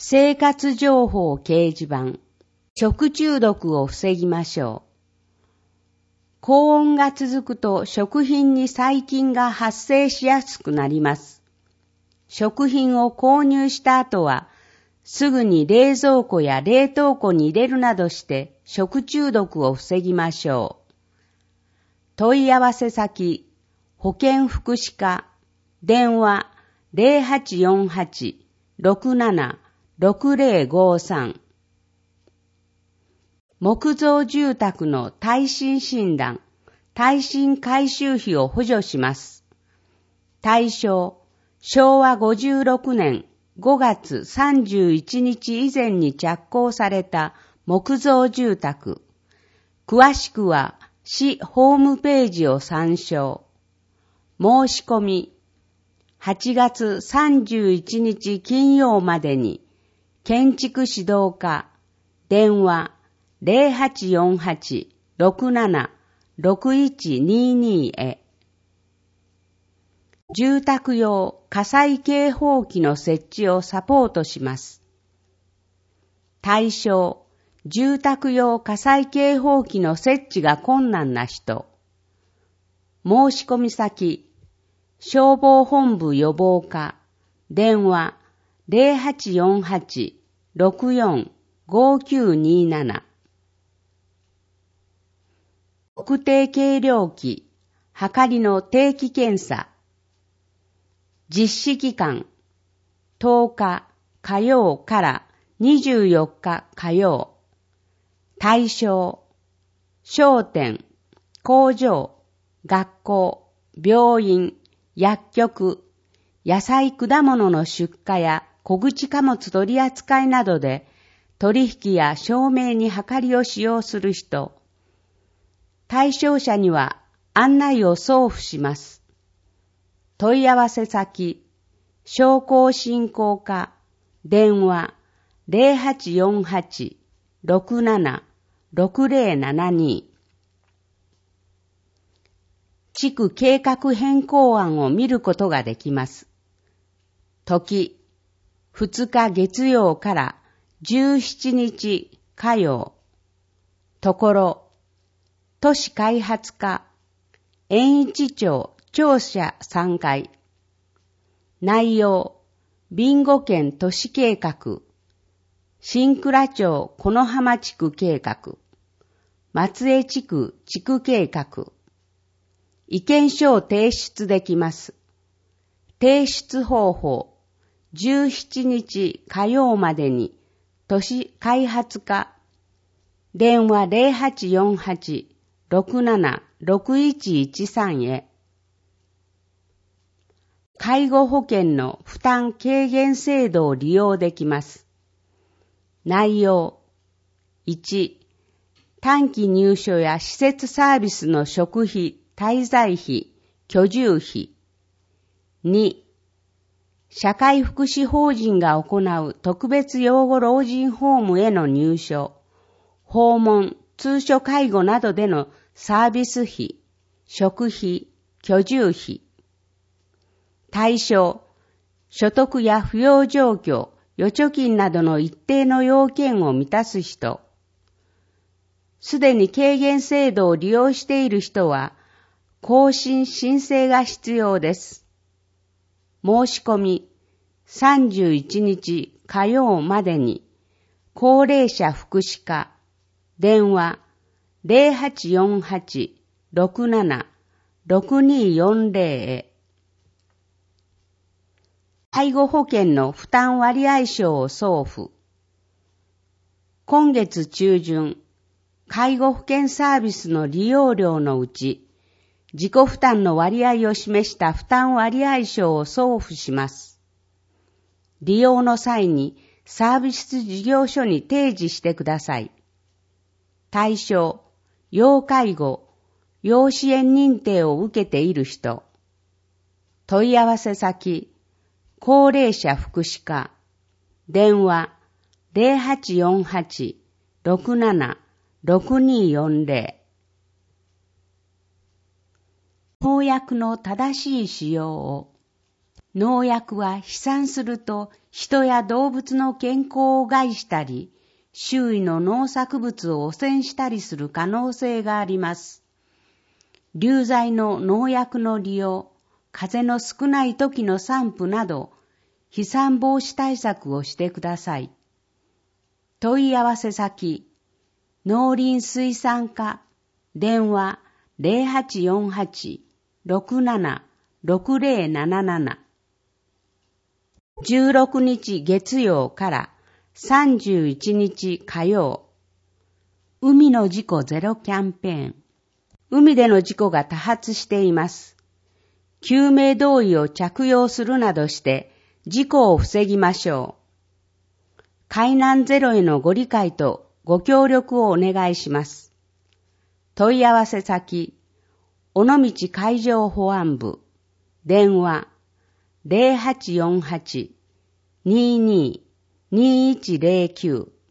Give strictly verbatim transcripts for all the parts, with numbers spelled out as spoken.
生活情報掲示板。食中毒を防ぎましょう。高温が続くと食品に細菌が発生しやすくなります。食品を購入した後は、すぐに冷蔵庫や冷凍庫に入れるなどして食中毒を防ぎましょう。問い合わせ先、保健福祉課、電話 ゼロはちよんはち ろくなな ろくゼロごさん。木造住宅の耐震診断、耐震改修費を補助します。対象、しょうわごじゅうろくねんごがつさんじゅういちにち以前に着工された木造住宅。詳しくは市ホームページを参照。申し込み、はちがつさんじゅういちにち金曜までに、建築指導課、電話ゼロはちよんはち ろくなな ろくいちににへ。住宅用火災警報器の設置をサポートします。対象、住宅用火災警報器の設置が困難な人。申し込み先、消防本部予防課、電話ゼロはちよんはち ろくよん ごきゅうになな。特定計量器、はかりの定期検査。実施期間、とおか火曜からにじゅうよっか火曜。対象、商店、工場、学校、病院、薬局、野菜果物の出荷や小口貨物取り扱いなどで取引や証明にはかりを使用する人。対象者には案内を送付します。問い合わせ先、商工振興課、電話ゼロはちよんはち ろくなな ろくゼロななに。地区計画変更案を見ることができます。時、ふつか月曜からじゅうしちにち火曜。ところ、都市開発課、延一町庁舎さんがい。内容、備後県都市計画、新倉町此浜地区計画、松江地区地区計画。意見書を提出できます。提出方法、じゅうしちにち火曜までに都市開発課、電話ゼロはちよんはち ろくなな ろくいちいちさんへ。介護保険の負担軽減制度を利用できます。内容、いち、短期入所や施設サービスの食費、滞在費、居住費。に、社会福祉法人が行う特別養護老人ホームへの入所、訪問、通所介護などでのサービス費、食費、居住費。対象、所得や扶養状況、預貯金などの一定の要件を満たす人。すでに軽減制度を利用している人は、更新申請が必要です。申し込み、さんじゅういちにち火曜までに、高齢者福祉課、電話ゼロはちよんはち ろくなな ろくによんゼロへ。介護保険の負担割合証を送付。今月中旬、介護保険サービスの利用料のうち、自己負担の割合を示した負担割合証を送付します。利用の際にサービス事業所に提示してください。対象、要介護、要支援認定を受けている人。問い合わせ先、高齢者福祉課、電話ゼロはちよんはち ろくなな ろくによんゼロ。農薬の正しい使用を。 農薬は飛散すると人や動物の健康を害したり、周囲の農作物を汚染したりする可能性があります。流剤の農薬の利用、風の少ない時の散布など、飛散防止対策をしてください。問い合わせ先、農林水産課、電話 ゼロはちよんはち ろくなな ろくゼロなななな。じゅうろくにち月曜からさんじゅういちにち火曜、海の事故ゼロキャンペーン。海での事故が多発しています。救命胴衣を着用するなどして事故を防ぎましょう。海難ゼロへのご理解とご協力をお願いします。問い合わせ先、尾道海上保安部、電話 ゼロはちよんはち にーにー にーいちゼロきゅう。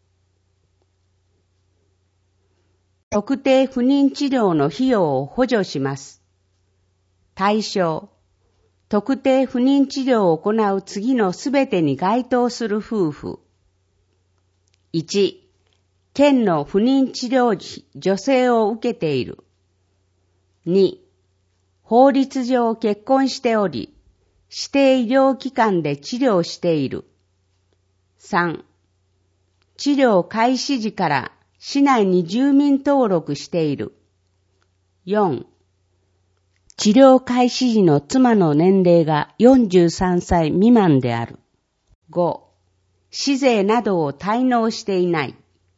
特定不妊治療の費用を補助します。対象、特定不妊治療を行う次のすべてに該当する夫婦。いち、県の不妊治療費助成を受けている。に、法律上結婚しており、指定医療機関で治療している。さん、治療開始時から市内に住民登録している。よん、治療開始時の妻の年齢がよんじゅうさんさい未満である。ご、市税などを滞納していない。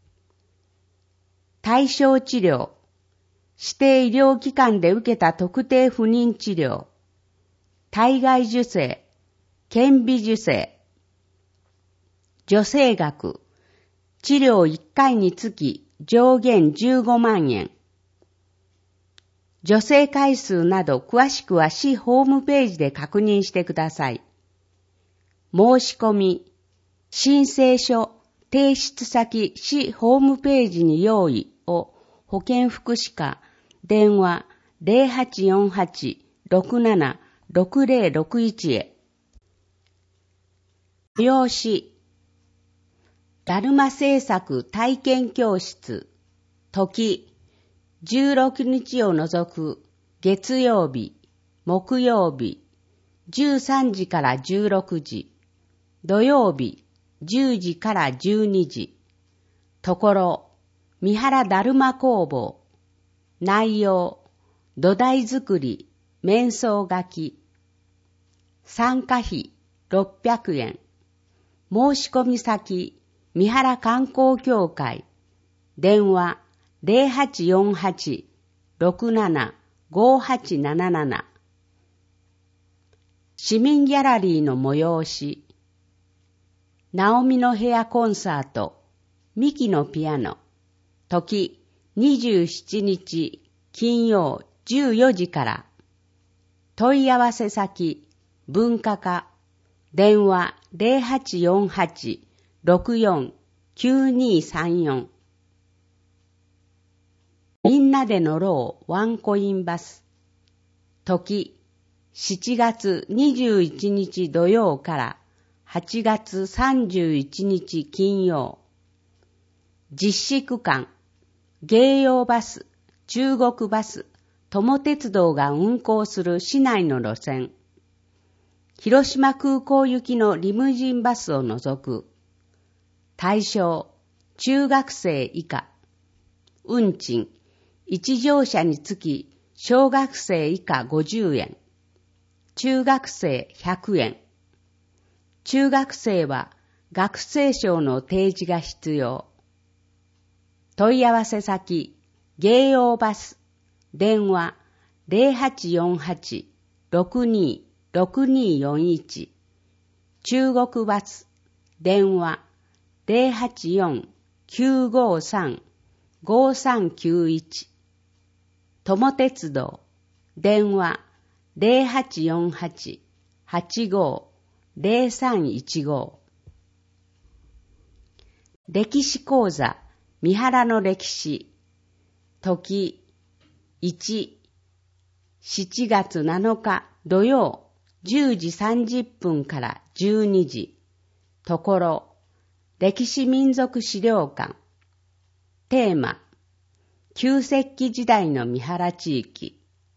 対象治療、指定医療機関で受けた特定不妊治療、体外受精、顕微授精、助成額、治療いっかいにつき上限じゅうごまんえん。助成回数など詳しくは市ホームページで確認してください。申し込み、申請書、提出先市ホームページに用意を保健福祉課、電話 ゼロはちよんはち ろくなな ろくゼロろくいち へ。催し、だるま製作体験教室、時、じゅうろくにちを除く月曜日、木曜日、じゅうさんじからじゅうろくじ、土曜日、じゅうじからじゅうにじ、ところ、三原だるま工房、内容、土台作り、面相書き、参加費ろっぴゃくえん、申し込み先、三原観光協会、電話ゼロはちよんはち ろくなな ごはちなななな。市民ギャラリーの催し、ナオミの部屋コンサート、ミキのピアノ、時にじゅうしちにち金曜じゅうよじから。問い合わせ先、文化課、電話ゼロはちよんはち ろくよん きゅうにさんよん。みんなで乗ろうワンコインバス。時、しちがつにじゅういちにち土曜からはちがつさんじゅういちにち金曜。実施区間、芸用バス、中国バス、友鉄道が運行する市内の路線。広島空港行きのリムジンバスを除く。対象、中学生以下。運賃、一乗車につき小学生以下ごじゅうえん。中学生ひゃくえん。中学生は学生証の提示が必要。問い合わせ先、芸用バス、電話ゼロはちよんはち ろくにろくによんいち。中国バス、電話ゼロはちよん きゅうごさん ごさんきゅういち。友鉄道、電話ゼロはちよんはち はちごゼロさんいちご。歴史講座、三原の歴史。時、いち、しちがつなのか土曜、 じゅうじさんじゅっぷんからじゅうにじ、ところ、歴史民族資料館。テーマ、旧石器時代の三原地域。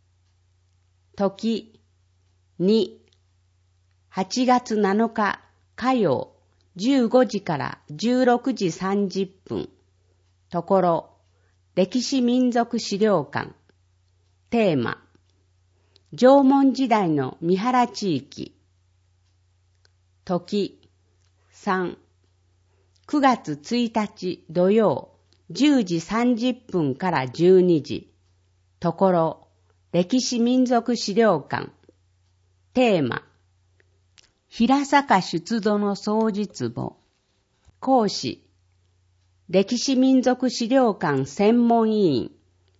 時、に、はちがつなのか火曜、じゅうごじからじゅうろくじさんじゅっぷん。ところ、歴史民族資料館。テーマ、縄文時代の三原地域。時、さん、くがつついたち土曜、じゅうじさんじゅっぷんからじゅうにじ。ところ、歴史民族資料館。テーマ、平坂出土の総実簿。講師、歴史民族資料館専門委員、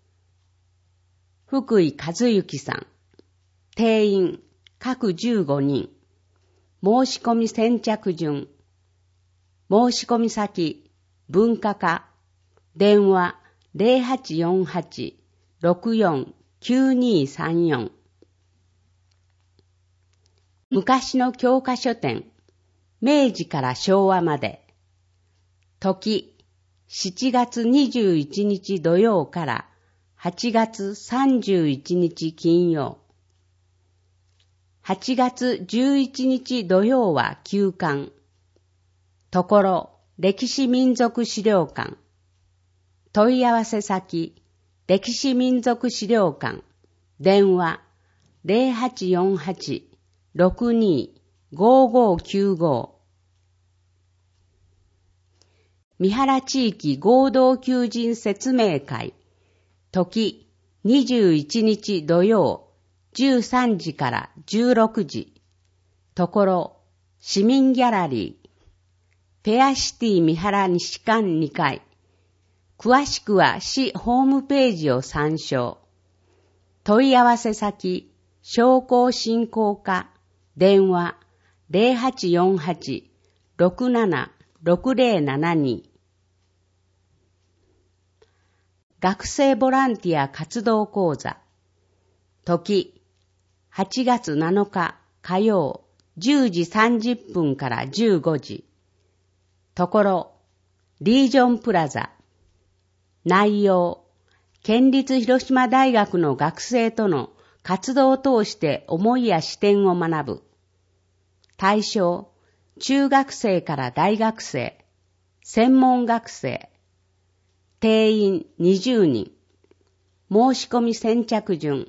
福井和幸さん。定員、各じゅうごにん。申し込み先着順。申し込み先、文化課。電話 ゼロはちよんはち ろくよん きゅうにさんよん。昔の教科書店、明治から昭和まで。時、しちがつにじゅういちにち土曜からはちがつさんじゅういちにち金曜。はちがつじゅういちにち土曜は休館。ところ、歴史民族資料館。問い合わせ先、歴史民族資料館。電話、ゼロはちよんはち ろくに ごごきゅうご。三原地域合同求人説明会。時、にじゅういちにち土曜、じゅうさんじからじゅうろくじ。ところ、市民ギャラリー。ペアシティ三原西館にかい。詳しくは市ホームページを参照。問い合わせ先、商工振興課。電話、ゼロはちよんはち ろくなな ろくゼロななに。学生ボランティア活動講座。時、はちがつなのか火曜、じゅうじさんじゅっぷんからじゅうごじ。ところ、リージョンプラザ。内容、県立広島大学の学生との活動を通して思いや視点を学ぶ。対象、中学生から大学生、専門学生。定員にじゅうにん。申し込み先着順。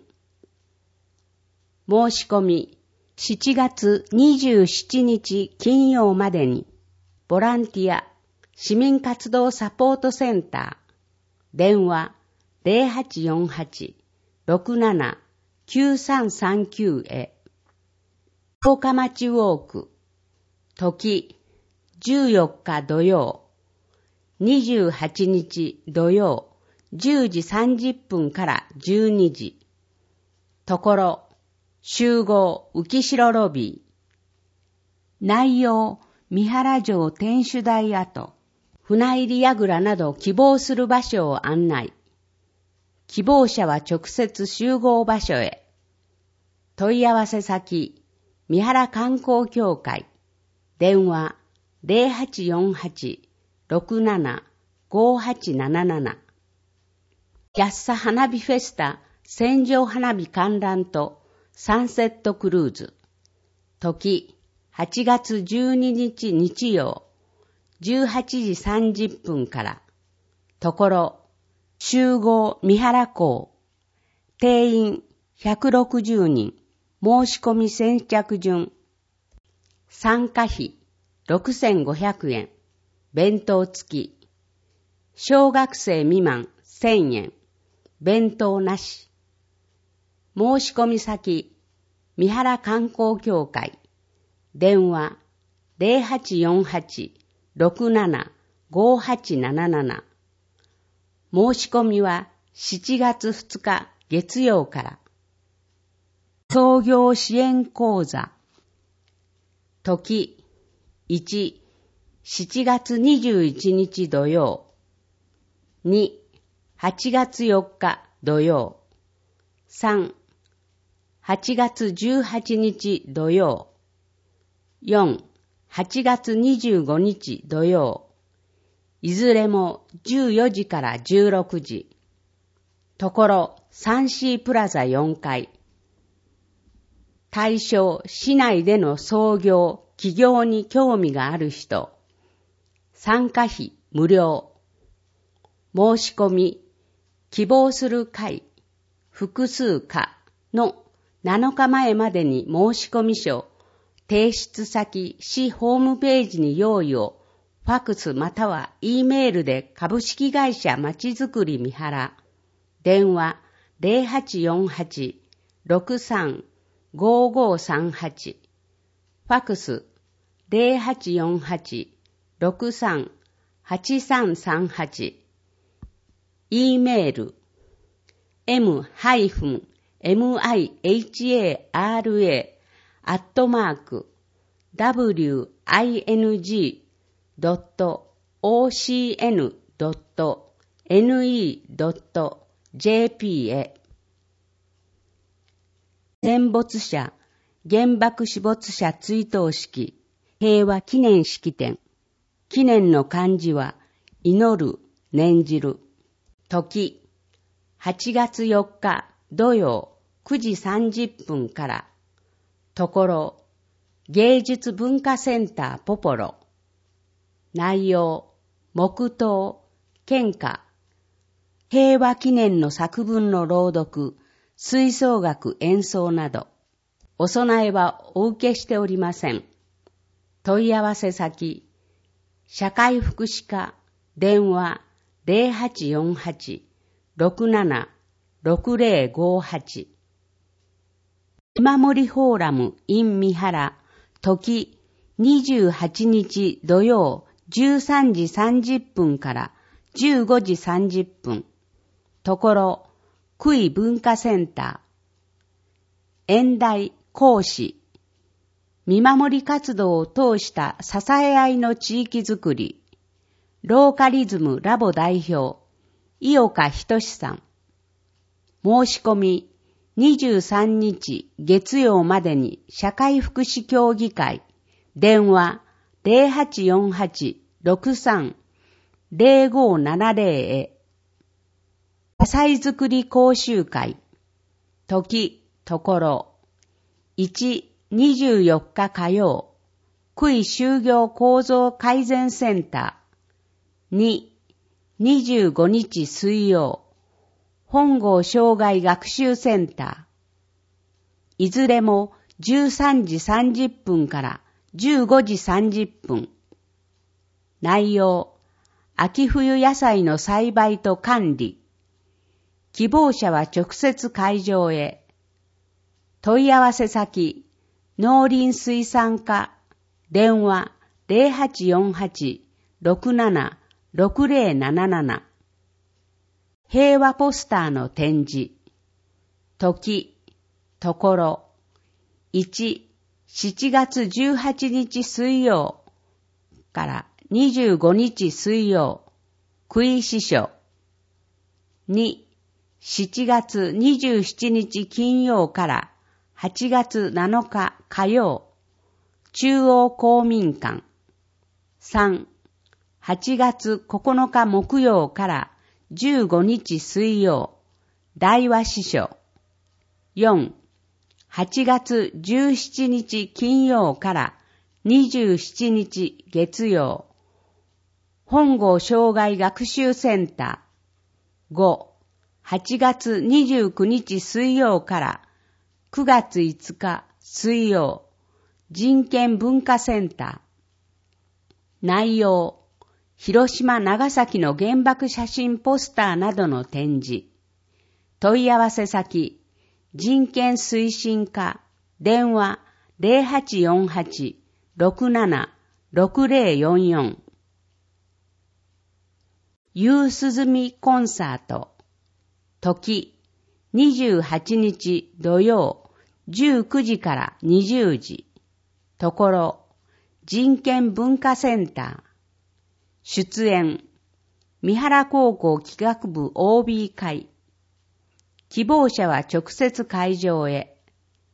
申し込みしちがつにじゅうしちにち金曜までに。ボランティア市民活動サポートセンター。電話 ゼロはちよんはち ろくなな きゅうさんさんきゅう へ。十日町ウォーク。時、じゅうよっか土曜、にじゅうはちにち土曜、じゅうじさんじゅっぷんからじゅうにじ。ところ、集合浮城ロビー。内容、三原城天守台跡、船入櫓など希望する場所を案内。希望者は直接集合場所へ。問い合わせ先、三原観光協会。電話、ゼロはちよんはち ろくなな ごはちなななな。安さ花火フェスタ船上花火観覧とサンセットクルーズ。時、はちがつじゅうににち日曜、じゅうはちじさんじゅっぷんから。ところ、集合三原港。定員ひゃくろくじゅうにん。申し込み先着順。参加費ろくせんごひゃくえん。弁当付き。小学生未満せんえん。弁当なし。申し込み先、三原観光協会。電話ゼロはちよんはち ろくなな ごはちなななな。申し込みはしちがつふつか月曜から。創業支援講座。時、いち、しちがつにじゅういちにち土曜。に、はちがつよっか土曜。さん、 はちがつじゅうはちにち土曜。よん、はちがつにじゅうごにち土曜。いずれもじゅうよじからじゅうろくじ。ところ スリーシー プラザよんかい。対象、市内での創業、起業に興味がある人。参加費無料。申し込み、希望する会、複数課のなのかまえまでに申し込み書、提出先、市ホームページに用意を、ファクスまたは E メールで株式会社まちづくり三原。電話 ゼロはちよんはち ろくさん ごごさんはち。ファクス ゼロはちよんはち ろくさん はちさんさんはち。E メール エム エム アイ エイチ エー アール エー アットマーク ダブリュー アイ エヌ ジー ドット オー シー エヌ ドット エヌ イー ドット ジェーピー へ。戦没者原爆死没者追悼式平和記念式典。記念の漢字は祈る、念じる。時、はちがつよっか土曜くじさんじゅっぷんから。ところ、芸術文化センターポポロ。内容、黙祷、献花、平和記念の作文の朗読、吹奏楽演奏など、お供えはお受けしておりません。問い合わせ先、社会福祉課、電話ゼロはちよんはち ろくなな ろくゼロごはち。見守りフォーラム in 三原、時にじゅうはちにち土曜じゅうさんじさんじゅっぷんからじゅうごじさんじゅっぷん。ところ、区域文化センター。演題、講師。見守り活動を通した支え合いの地域づくり。ローカリズムラボ代表、井岡仁さん。申し込み、にじゅうさんにち月曜までに社会福祉協議会。電話ゼロはちよんはち ろくさん ゼロごななゼロへ。野菜づくり講習会。時、ところ。いち、にじゅうよっか火曜。区域就業構造改善センター。に、にじゅうごにち水曜。本郷障害学習センター。いずれもじゅうさんじさんじゅっぷんからじゅうごじさんじゅっぷん。内容、秋冬野菜の栽培と管理。希望者は直接会場へ。問い合わせ先、農林水産課、電話ゼロはちよんはち ろくなな ろくゼロなななな。平和ポスターの展示。時、ところ。いち、しちがつじゅうはちにち水曜からにじゅうごにち水曜、区域支所。に、しちがつにじゅうしちにち金曜からはちがつなのか火曜、中央公民館。さん、はちがつここのか木曜からじゅうごにち水曜、大和支所。よん、はちがつじゅうしちにち金曜からにじゅうしちにち月曜、本郷障害学習センター。ご、はちがつにじゅうくにち水曜からくがついつか水曜、人権文化センター。内容、広島・長崎の原爆写真ポスターなどの展示。問い合わせ先、人権推進課、電話ゼロはちよんはち ろくなな ろくゼロよんよん。夕涼みコンサート。時、にじゅうはちにち土曜じゅうくじからにじゅうじ。ところ、人権文化センター。出演、三原高校企画部 オービー 会。希望者は直接会場へ。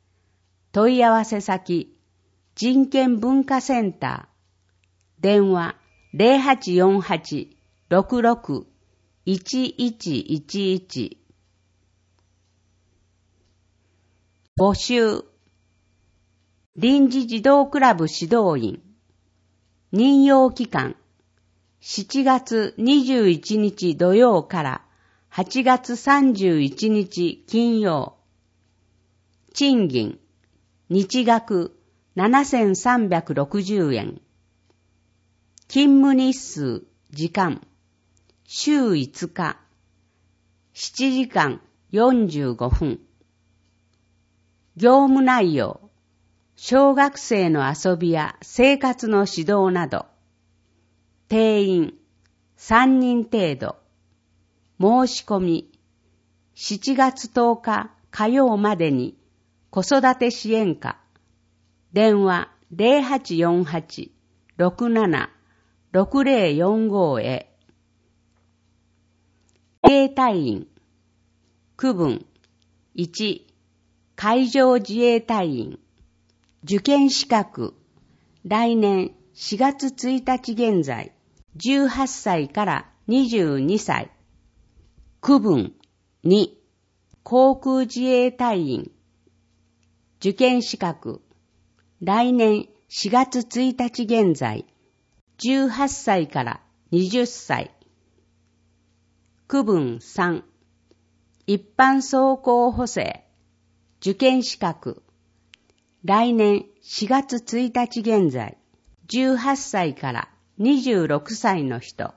問い合わせ先、人権文化センター、電話 ゼロはちよんはち ろくろく いちいちいちいち。募集。臨時児童クラブ指導員。任用期間。しちがつにじゅういちにち土曜からはちがつさんじゅういちにち金曜。賃金。日額ななせんさんびゃくろくじゅうえん。勤務日数、時間。週いつか。しちじかんよんじゅうごふん。業務内容。小学生の遊びや生活の指導など。定員さんにん程度。申し込みしちがつとおか火曜までに子育て支援課。電話 ゼロはちよんはち ろくなな ろくゼロよんご へ。自衛隊員。区分いち、海上自衛隊員。受験資格。来年しがつついたち現在、じゅうはっさいからにじゅうにさい。区分に、航空自衛隊員。受験資格。来年しがつついたち現在、じゅうはっさいからにじゅっさい。区分さん、一般走行補正。受験資格。来年しがつついたち現在、じゅうはっさいからにじゅうろくさいの人。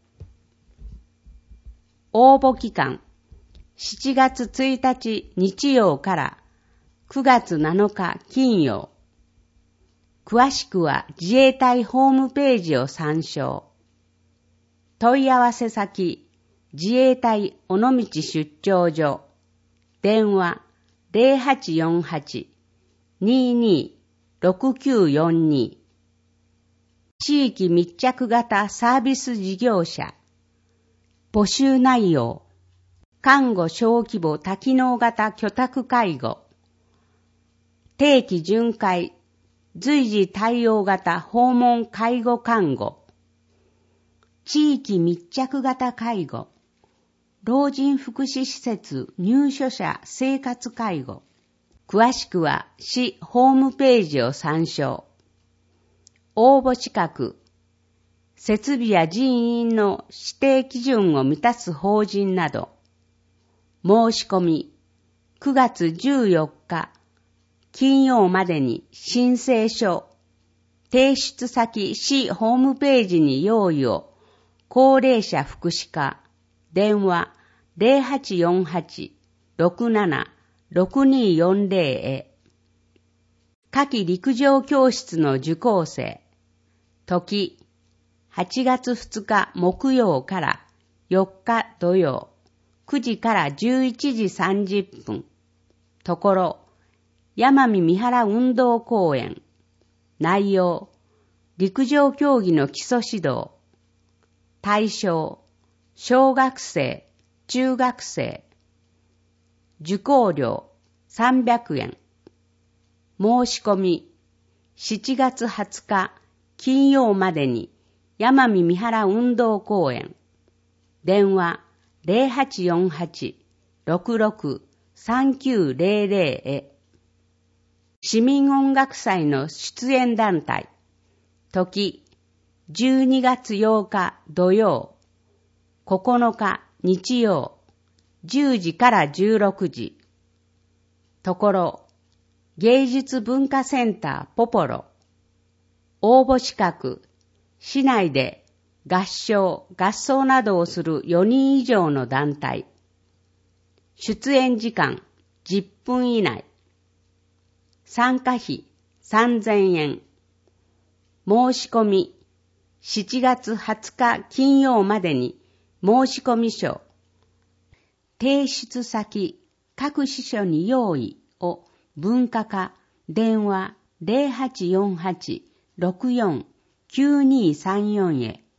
応募期間。しちがつついたち日曜からくがつなのか金曜。詳しくは自衛隊ホームページを参照。問い合わせ先、自衛隊尾道出張所。電話 ゼロはちよんはち ににろくきゅうよんに。地域密着型サービス事業者。募集内容。看護小規模多機能型居宅介護。定期巡回、随時対応型訪問介護看護。地域密着型介護。老人福祉施設入所者生活介護。詳しくは市ホームページを参照。応募資格。設備や人員の指定基準を満たす法人など。申し込みくがつじゅうよっか金曜までに申請書、提出先市ホームページに用意を。高齢者福祉課。電話 ゼロはちよんはち ろくなな ろくによんゼロ へ。夏季陸上教室の受講生。時、はちがつふつか木曜からよっか土曜、くじからじゅういちじさんじゅっぷん。ところ、山見三原運動公園。内容、陸上競技の基礎指導。対象、小学生、中学生。受講料さんびゃくえん。申し込みしちがつはつか金曜までに山見三原運動公園。電話 ゼロはちよんはち ろくろく さんきゅうゼロゼロ へ。市民音楽祭の出演団体。時、じゅうにがつようか土曜、ここのか日曜、じゅうじからじゅうろくじ。ところ、芸術文化センターポポロ。応募資格、市内で合唱、合奏などをするよにん以上の団体。出演時間じゅっぷん以内。参加費さんぜんえん。申し込みしちがつはつか金曜までに申し込み書、提出先各支所に用意を文化課。電話 ゼロはちよんはち ろくよん きゅうにさんよん へ。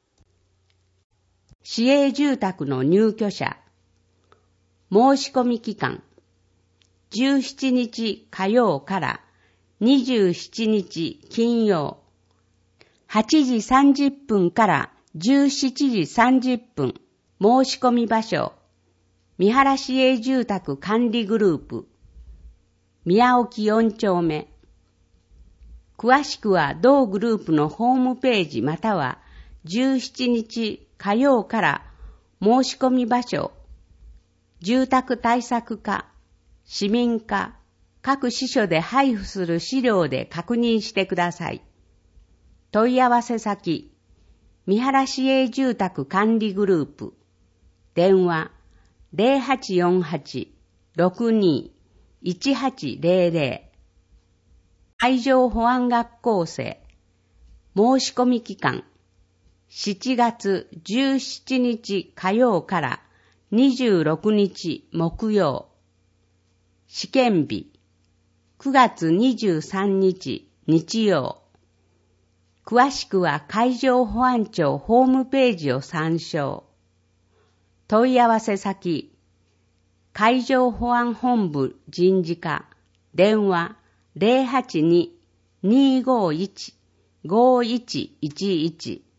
市営住宅の入居者。申し込み期間じゅうしちにち火曜からにじゅうしちにち金曜、はちじさんじゅっぷんからじゅうしちじさんじゅっぷん、申し込み場所、三原市営住宅管理グループ、宮沖よんちょうめ。詳しくは同グループのホームページまたはじゅうしちにち火曜から申し込み場所、住宅対策課、市民課、各支所で配布する資料で確認してください。問い合わせ先、三原市営住宅管理グループ、電話 ゼロはちよんはち ろくに いちはちゼロゼロ、海上保安学校生、申し込み期間、しちがつじゅうしちにち火曜からにじゅうろくにち木曜、試験日、くがつにじゅうさんにち日曜。詳しくは海上保安庁ホームページを参照。問い合わせ先、海上保安本部人事課、電話 ゼロはちに にーごーいち ごーいちいちいち